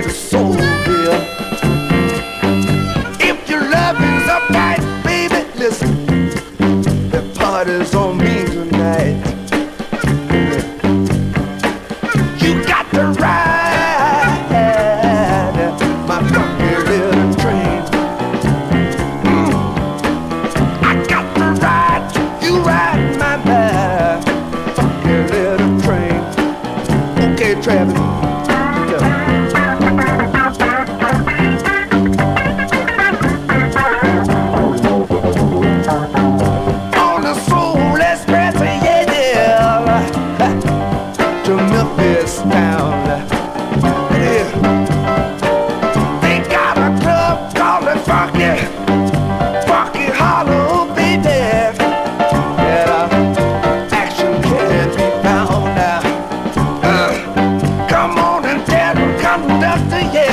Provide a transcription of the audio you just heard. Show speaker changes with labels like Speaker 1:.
Speaker 1: the Soulville. If your loving's upright, baby, listen, the party's on me tonight. You got to ride my funky little train. I got to ride, you ride my funky little train. Okay, Travis. On the Soul Express, yeah, to Memphis town. Yeah. They got a club called the Funky Hollow, baby. Yeah, action can't be found now. Come on and tell the conductor, yeah.